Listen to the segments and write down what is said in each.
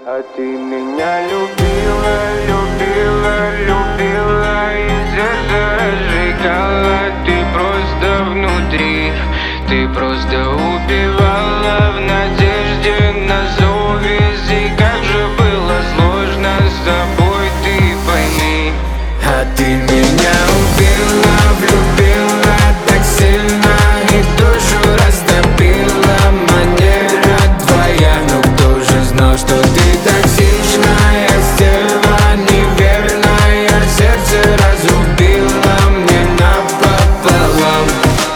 А ты меня любила, любила, любила, и сердце разжигала. Ты просто внутри, ты просто убивала в надежде на совесть. И как же было сложно с тобой, ты пойми. А ты меня убила, влюбила так сильно и душу растопила. Манера твоя, ну кто же знал, что ты токсичная стерва, неверная, сердце разрубила мне напополам.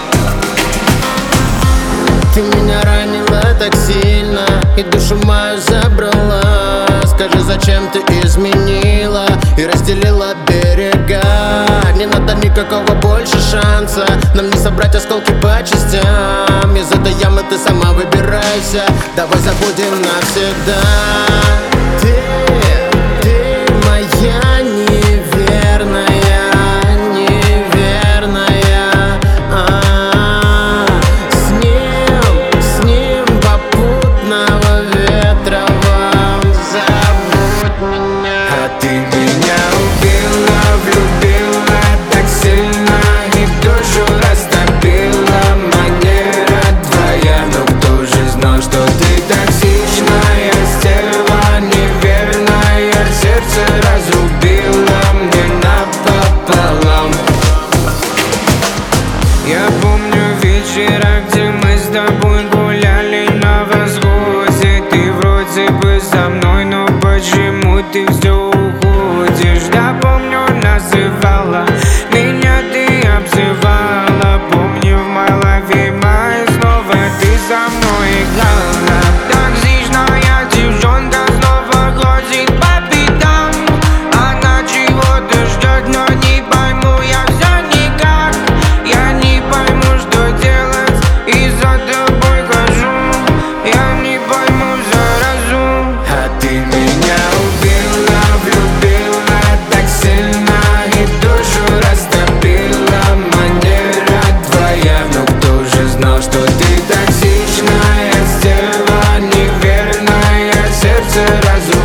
Ты меня ранила так сильно и душу мою забрала. Скажи, зачем ты изменила и разделила берега? Не надо никакого больше шанса нам не собрать осколки по частям. Из этой ямы ты сама выбирайся, давай забудем навсегда. Ты моя неверная, неверная. С ним попутного ветра вам забудь меня. А ты меня убила, влюбила так сильно и душу растопила. Манера твоя, ну кто же знал, что ты токсичная стерва, неверная, сердце разрубила мне напополам. Я помню вечера, где мы с тобой гуляли на восходе. Ты вроде бы со мной, но почему ты все уходишь? Я помню, называла меня, ты обзывала. Помню, в моей лаве моей снова ты со мной играла. Токсичная девчонка снова ходит по пятам. Она чего-то ждет, но не пойму я все никак. Я не пойму, что делать, и за тобой хожу. Я не пойму заразу. А ты меня убила, влюбила так сильно и душу растопила. Манера твоя, ну кто же знал, что ты токсичная стерва, неверная, сердце разрубила.